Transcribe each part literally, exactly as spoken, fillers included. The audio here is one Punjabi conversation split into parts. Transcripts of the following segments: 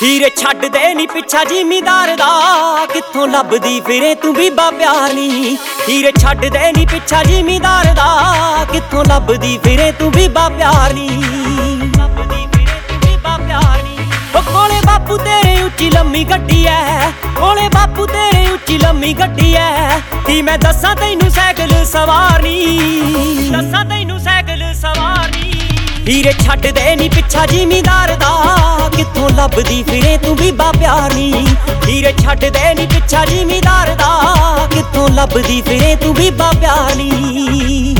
ਹੀਰੇ ਛੱਡ ਦੇ ਨੀ ਪਿੱਛਾ ਜ਼ਿਮੀਦਾਰ ਦਾ, ਕਿੱਥੋਂ ਲੱਭਦੀ ਫਿਰੇ ਤੂੰ ਬੀਬਾ ਪਿਆਰ ਨੀ। ਹੀਰੇ ਛੱਡ ਦੇ ਨੀ ਪਿੱਛਾ ਜ਼ਿਮੀਦਾਰ ਦਾ, ਕਿੱਥੋਂ ਲੱਭਦੀ ਫਿਰੇ ਤੂੰ ਬੀਬਾ ਪਿਆਰ ਨੀ। ਲੱਭਦੀ ਫਿਰੇ ਤੂੰ ਬੀਬਾ ਪਿਆਰ ਨੀ। ਉਹ ਕੋਲੇ ਬਾਪੂ ਤੇਰੇ ਉੱਚੀ ਲੰਮੀ ਗੱਡੀ ਐ, ਕੋਲੇ ਬਾਪੂ ਤੇਰੇ ਉੱਚੀ ਲੰਮੀ ਗੱਡੀ ਐ। ਕੀ ਮੈਂ ਦੱਸਾਂ ਤੈਨੂੰ ਸਾਈਕਲ ਸਵਾਰਨੀ, ਦੱਸਾਂ ਤੈਨੂੰ ਸਾਈਕਲ ਸਵਾਰਨੀ। ਹੀਰੇ ਛੱਡ ਦੇ ਨੀ ਪਿੱਛਾ ਜ਼ਿਮੀਦਾਰ ਦਾ, ਕਿੱਥੋਂ ਲੱਭਦੀ ਫਿਰੇ ਤੂੰ ਬੀਬਾ ਪਿਆਰ ਨੀ। ਹੀਰੇ ਛੱਡ ਦੇ ਨੀ ਪਿੱਛਾ ਜ਼ਿਮੀਦਾਰ ਦਾ, ਕਿੱਥੋਂ ਲੱਭਦੀ ਫਿਰੇ ਤੂੰ ਬੀਬਾ ਪਿਆਰ ਨੀ।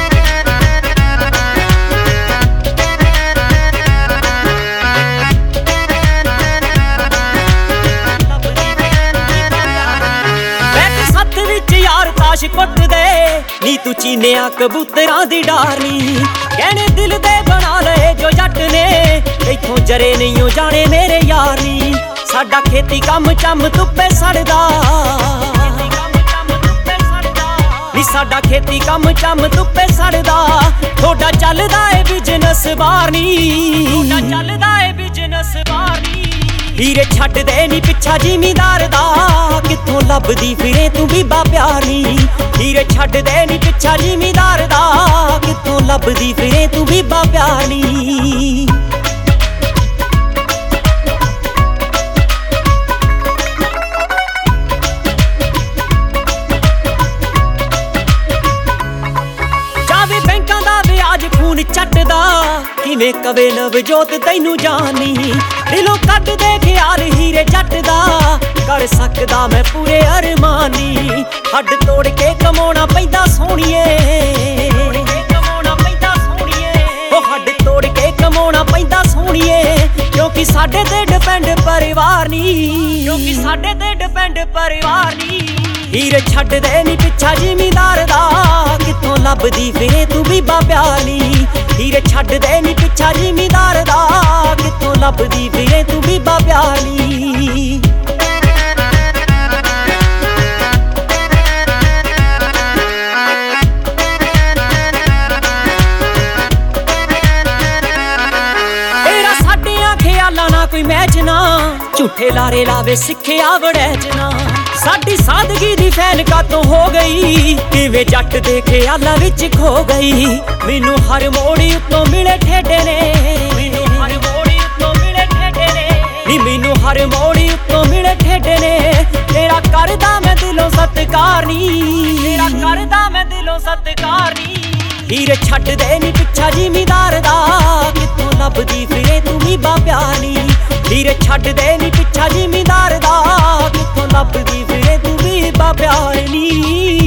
ਤਾਸ਼ ਕੁੱਟਦੇ ਨੀ ਤੂੰ ਚੀਨਿਆ ਕਬੂਤਰਾਂ ਦੀ ਡਾਰਨੀ। ਕਹਿਣੇ ਦਿਲ ਦੇ ਬਣਾ ਲਏ ਜੋ ਜੱਟ ਨੇ, ਇੱਥੋਂ ਜਰੇ ਨਹੀਂ ਓ ਜਾਣੇ ਮੇਰੇ ਯਾਰ ਨੀ। ਸਾਡਾ ਖੇਤੀ ਕੰਮ ਚੰਮ ਧੁੱਪੇ ਸੜਦਾ ਨੀ, ਸਾਡਾ ਖੇਤੀ ਕੰਮ ਚੰਮ ਧੁੱਪੇ ਸੜਦਾ। ਥੋੜਾ ਚੱਲਦਾ ਏ ਬਿਜ਼ਨਸ ਬਾਹਰ ਨੀ, ਥੋੜਾ ਚੱਲਦਾ ਏ ਬਿਜ਼ਨਸ ਬਾਹਰ ਨੀ। ਹੀਰੇ ਛੱਡ ਦੇ ਨੀ ਪਿੱਛਾ ਜ਼ਿਮੀਦਾਰ ਦਾ, ਕਿੱਥੋਂ ਲੱਭਦੀ ਫਿਰੇ ਤੂੰ ਬੀਬਾ ਪਿਆਰ ਨੀ। ਹੀਰੇ ਛੱਡ ਦੇ ਨੀ ਪਿੱਛਾ ਜ਼ਿਮੀਦਾਰ ਦਾ, ਕਿੱਥੋਂ ਲੱਭਦੀ ਫਿਰੇ ਤੂੰ ਬੀਬਾ ਪਿਆਰ ਨੀ। ਜਾਵੇ ਬੈਂਕਾਂ ਦਾ ਵਿਆਜ ਖੂਨ ਚੱਟਦਾ, ਕਿਵੇਂ ਕਵੇ ਨਵਜੋਤ ਤੈਨੂੰ ਜਾਣੀ। ਦਿਲੋਂ ਕੱਢ ਦੇ ਖਿਆਲ ਹੀਰੇ ਜੱਟ ਦਾ, ਕਰ ਸਕਦਾ ਮੈਂ ਪੂਰੇ ਅਰਮਾਨੀ। ਹੱਡ ਤੋੜ ਕੇ ਕਮਾਉਣਾ ਪੈਂਦਾ ਸੋਹਣੀਏ, ਕਮਾਉਣਾ ਪੈਂਦਾ ਸੋਹਣੀਏ। ਉਹ ਹੱਡ ਤੋੜ ਕੇ ਕਮਾਉਣਾ ਪੈਂਦਾ ਸੋਹਣੀਏ, ਕਿਉਂਕਿ ਸਾਡੇ ਤੇ ਡਿਪੈਂਡ ਪਰਿਵਾਰ ਨੀ, ਕਿਉਂਕਿ ਸਾਡੇ ਤੇ ਡਿਪੈਂਡ ਪਰਿਵਾਰ ਨੀ। ਹੀਰੇ ਛੱਡ ਦੇ ਨੀ ਪਿੱਛਾ ਜ਼ਿਮੀਦਾਰ ਦਾ, ਕਿੱਥੋਂ ਲੱਭਦੀ ਫਿਰੇ ਤੂੰ ਬੀਬਾ ਪਿਆਰ ਨੀ। ਹੀਰੇ ਛੱਡ ਦੇ ਨੀ ਪਿੱਛਾ ਜ਼ਿਮੀਦਾਰ ਦਾ, ਕਿੱਥੋਂ ਲੱਭਦੀ ਫਿਰੇ ਤੂੰ ਬੀਬਾ ਪਿਆਰ ਨੀ। ਤੇਰਾ ਸਾਡਿਆਂ ਖਿਆਲਾਂ ਨਾ ਕੋਈ ਮੈਚ ਨਾ, ਝੂਠੇ ਲਾਰੇ ਲਾਵੇ ਸਿੱਖਿਆ ਵੜੈਚ ਨਾ। ਸਾਡੀ ਸਾਦਗੀ ਦੀ ਫੈਨ ਕਾਤੋਂ ਹੋ ਗਈ, ਕਿਵੇਂ ਜੱਟ ਦੇ ਖਿਆਲਾਂ ਵਿੱਚ ਖੋ ਗਈ। ਮੈਨੂੰ ਹਰ ਮੋੜੀ ਉੱਤੋਂ ਮਿਲੇ ਠੇਡੇ ਨੇ, ਮੈਨੂੰ ਹਰ ਮੋੜੀ ਉੱਤੋਂ ਮਿਲੇ ਠੇਡੇ ਨੇ ਨੀ, ਮੈਨੂੰ ਹਰ ਮੋੜੀ ਉੱਤੋਂ ਮਿਲੇ ਠੇਡੇ ਨੇ। ਤੇਰਾ ਕਰਦਾ ਮੈਂ ਦਿਲੋਂ ਸਤਿਕਾਰ ਨੀ, ਤੇਰਾ ਕਰਦਾ ਮੈਂ ਦਿਲੋਂ ਸਤਿਕਾਰ ਨੀ। ਹੀਰੇ ਛੱਡ ਦੇ ਨੀ ਪਿੱਛਾ ਜ਼ਿਮੀਦਾਰ ਦਾ, ਕਿੱਥੋਂ ਲੱਭਦੀ ਫਿਰੇ ਤੂੰ ਬੀਬਾ ਪਿਆਰ ਨੀ। ਹੀਰੇ ਛੱਡ ਦੇ ਨੀ ਪਿੱਛਾ ਜ਼ਿਮੀਦਾਰ ਦਾ, ਕਿੱਥੋਂ ਲੱਭਦੀ ਫਿਰੇ ਤੂੰ ਬੀਬਾ ਪਿਆਰ ਨੀ।